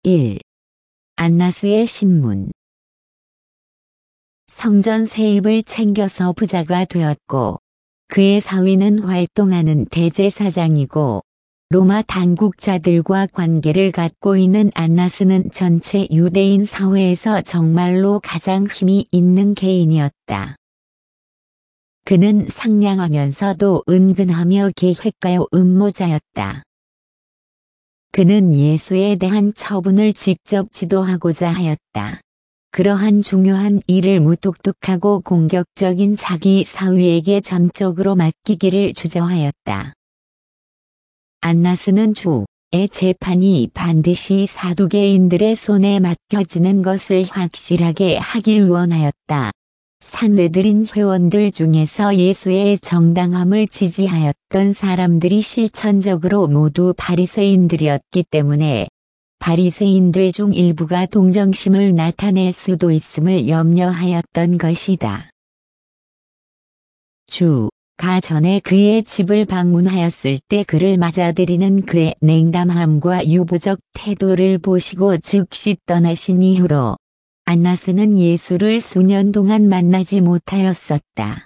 1. 안나스의 신문. 성전 세입을 챙겨서 부자가 되었고, 그의 사위는 활동하는 대제사장이고, 로마 당국자들과 관계를 갖고 있는 안나스는 전체 유대인 사회에서 정말로 가장 힘이 있는 개인이었다. 그는 상냥하면서도 은근하며 계획가요 음모자였다. 그는 예수에 대한 처분을 직접 지도하고자 하였다. 그러한 중요한 일을 무뚝뚝하고 공격적인 자기 사위에게 전적으로 맡기기를 주저하였다. 안나스는 주의 재판이 반드시 사두개인들의 손에 맡겨지는 것을 확실하게 하길 원하였다. 산헤드린 회원들 중에서 예수의 정당함을 지지하였던 사람들이 실천적으로 모두 바리새인들이었기 때문에 바리새인들 중 일부가 동정심을 나타낼 수도 있음을 염려하였던 것이다. 주가 전에 그의 집을 방문하였을 때 그를 맞아들이는 그의 냉담함과 유보적 태도를 보시고 즉시 떠나신 이후로 안나스는 예수를 수년 동안 만나지 못하였었다.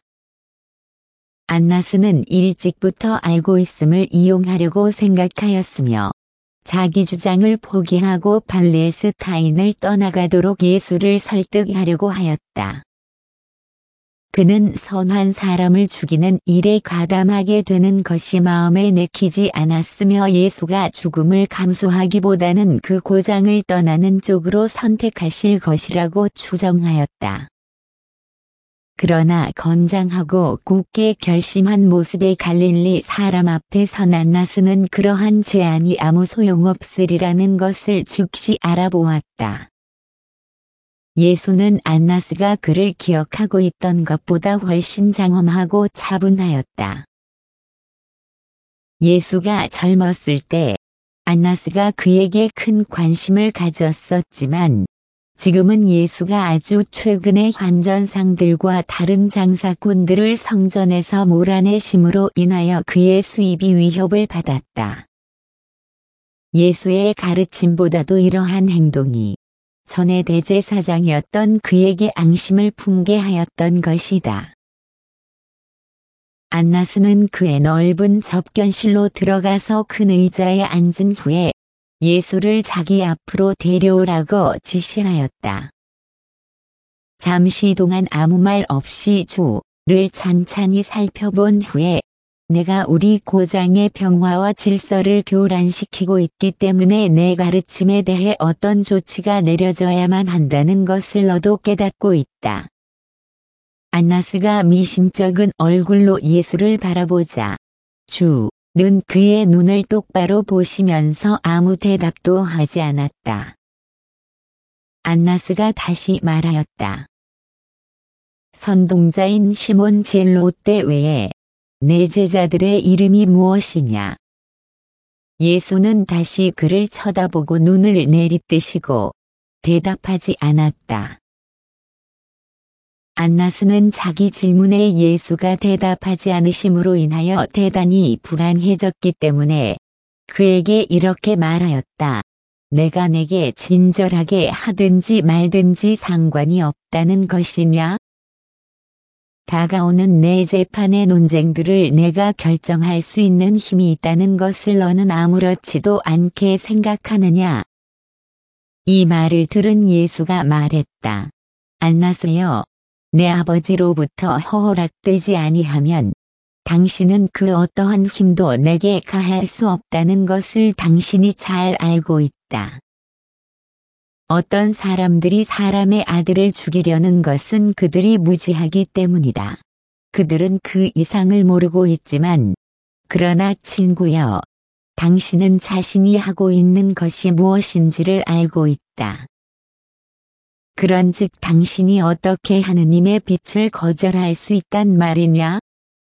안나스는 일찍부터 알고 있음을 이용하려고 생각하였으며 자기 주장을 포기하고 팔레스타인을 떠나가도록 예수를 설득하려고 하였다. 그는 선한 사람을 죽이는 일에 가담하게 되는 것이 마음에 내키지 않았으며 예수가 죽음을 감수하기보다는 그 고장을 떠나는 쪽으로 선택하실 것이라고 추정하였다. 그러나 건장하고 굳게 결심한 모습의 갈릴리 사람 앞에 선 안나스는 그러한 제안이 아무 소용없으리라는 것을 즉시 알아보았다. 예수는 안나스가 그를 기억하고 있던 것보다 훨씬 장엄하고 차분하였다. 예수가 젊었을 때 안나스가 그에게 큰 관심을 가졌었지만 지금은 예수가 아주 최근에 환전상들과 다른 장사꾼들을 성전에서 몰아내심으로 인하여 그의 수입이 위협을 받았다. 예수의 가르침보다도 이러한 행동이 전에 대제사장이었던 그에게 앙심을 품게 하였던 것이다. 안나스는 그의 넓은 접견실로 들어가서 큰 의자에 앉은 후에 예수를 자기 앞으로 데려오라고 지시하였다. 잠시 동안 아무 말 없이 주를 찬찬히 살펴본 후에 내가 우리 고장의 평화와 질서를 교란시키고 있기 때문에 내 가르침에 대해 어떤 조치가 내려져야만 한다는 것을 너도 깨닫고 있다. 안나스가 미심쩍은 얼굴로 예수를 바라보자 주는 그의 눈을 똑바로 보시면서 아무 대답도 하지 않았다. 안나스가 다시 말하였다. 선동자인 시몬 젤롯대 외에 내 제자들의 이름이 무엇이냐? 예수는 다시 그를 쳐다보고 눈을 내리뜨시고 대답하지 않았다. 안나스는 자기 질문에 예수가 대답하지 않으심으로 인하여 대단히 불안해졌기 때문에 그에게 이렇게 말하였다. 내가 내게 친절하게 하든지 말든지 상관이 없다는 것이냐? 다가오는 내 재판의 논쟁들을 내가 결정할 수 있는 힘이 있다는 것을 너는 아무렇지도 않게 생각하느냐? 이 말을 들은 예수가 말했다. 안나스여, 내 아버지로부터 허락되지 아니하면 당신은 그 어떠한 힘도 내게 가할 수 없다는 것을 당신이 잘 알고 있다. 어떤 사람들이 사람의 아들을 죽이려는 것은 그들이 무지하기 때문이다. 그들은 그 이상을 모르고 있지만, 그러나 친구여, 당신은 자신이 하고 있는 것이 무엇인지를 알고 있다. 그런즉 당신이 어떻게 하느님의 빛을 거절할 수 있단 말이냐?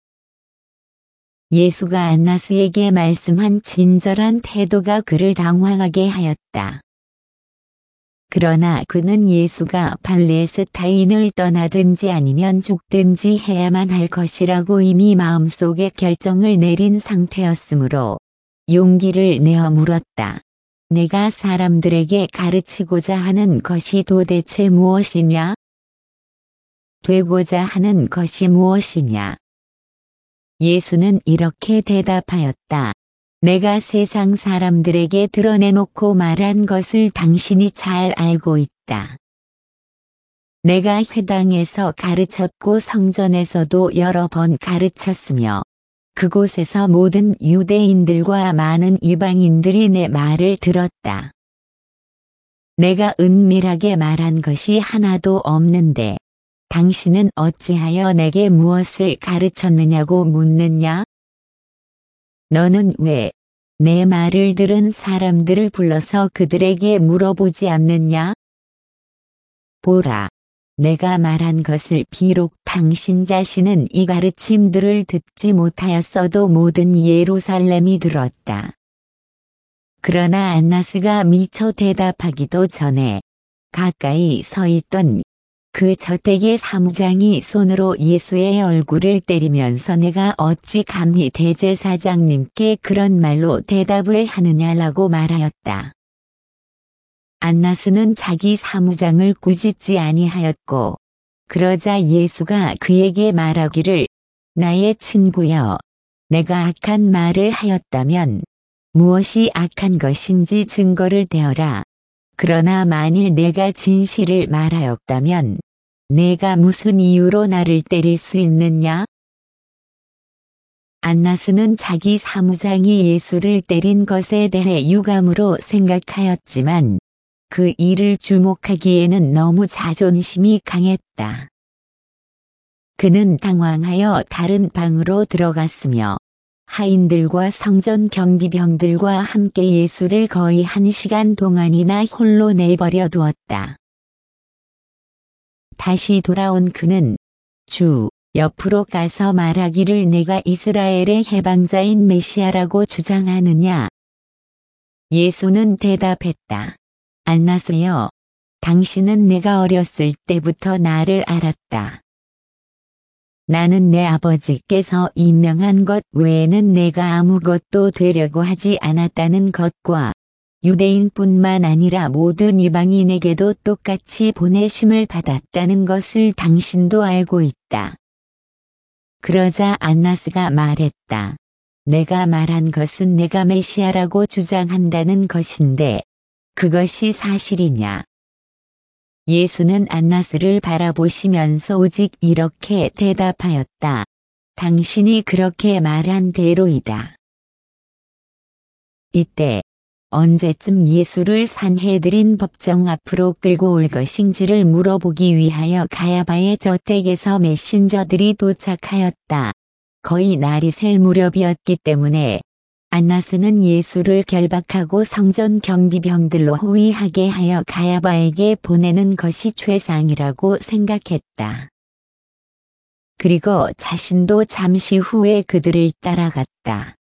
예수가 안나스에게 말씀한 친절한 태도가 그를 당황하게 하였다. 그러나 그는 예수가 팔레스타인을 떠나든지 아니면 죽든지 해야만 할 것이라고 이미 마음속에 결정을 내린 상태였으므로 용기를 내어 물었다. 내가 사람들에게 가르치고자 하는 것이 도대체 무엇이냐? 되고자 하는 것이 무엇이냐? 예수는 이렇게 대답하였다. 내가 세상 사람들에게 드러내놓고 말한 것을 당신이 잘 알고 있다. 내가 회당에서 가르쳤고 성전에서도 여러 번 가르쳤으며 그곳에서 모든 유대인들과 많은 이방인들이 내 말을 들었다. 내가 은밀하게 말한 것이 하나도 없는데 당신은 어찌하여 내게 무엇을 가르쳤느냐고 묻느냐? 너는 왜 내 말을 들은 사람들을 불러서 그들에게 물어보지 않느냐? 보라, 내가 말한 것을 비록 당신 자신은 이 가르침들을 듣지 못하였어도 모든 예루살렘이 들었다. 그러나 안나스가 미처 대답하기도 전에 가까이 서 있던 그 저택의 사무장이 손으로 예수의 얼굴을 때리면서 내가 어찌 감히 대제사장님께 그런 말로 대답을 하느냐라고 말하였다. 안나스는 자기 사무장을 꾸짖지 아니하였고 그러자 예수가 그에게 말하기를 나의 친구여 내가 악한 말을 하였다면 무엇이 악한 것인지 증거를 대어라. 그러나 만일 내가 진실을 말하였다면 내가 무슨 이유로 나를 때릴 수 있느냐? 안나스는 자기 사무장이 예수를 때린 것에 대해 유감으로 생각하였지만 그 일을 주목하기에는 너무 자존심이 강했다. 그는 당황하여 다른 방으로 들어갔으며 하인들과 성전 경비병들과 함께 예수를 거의 1시간 동안이나 홀로 내버려 두었다. 다시 돌아온 그는 주 옆으로 가서 말하기를 내가 이스라엘의 해방자인 메시아라고 주장하느냐? 예수는 대답했다. 안나스여, 당신은 내가 어렸을 때부터 나를 알았다. 나는 내 아버지께서 임명한 것 외에는 내가 아무것도 되려고 하지 않았다는 것과 유대인뿐만 아니라 모든 이방인에게도 똑같이 보내심을 받았다는 것을 당신도 알고 있다. 그러자 안나스가 말했다. 내가 말한 것은 내가 메시아라고 주장한다는 것인데 그것이 사실이냐? 예수는 안나스를 바라보시면서 오직 이렇게 대답하였다. 당신이 그렇게 말한 대로이다. 이때 언제쯤 예수를 산헤드린 법정 앞으로 끌고 올 것인지를 물어보기 위하여 가야바의 저택에서 메신저들이 도착하였다. 거의 날이 셀 무렵이었기 때문에 안나스는 예수를 결박하고 성전 경비병들로 호위하게 하여 가야바에게 보내는 것이 최상이라고 생각했다. 그리고 자신도 잠시 후에 그들을 따라갔다.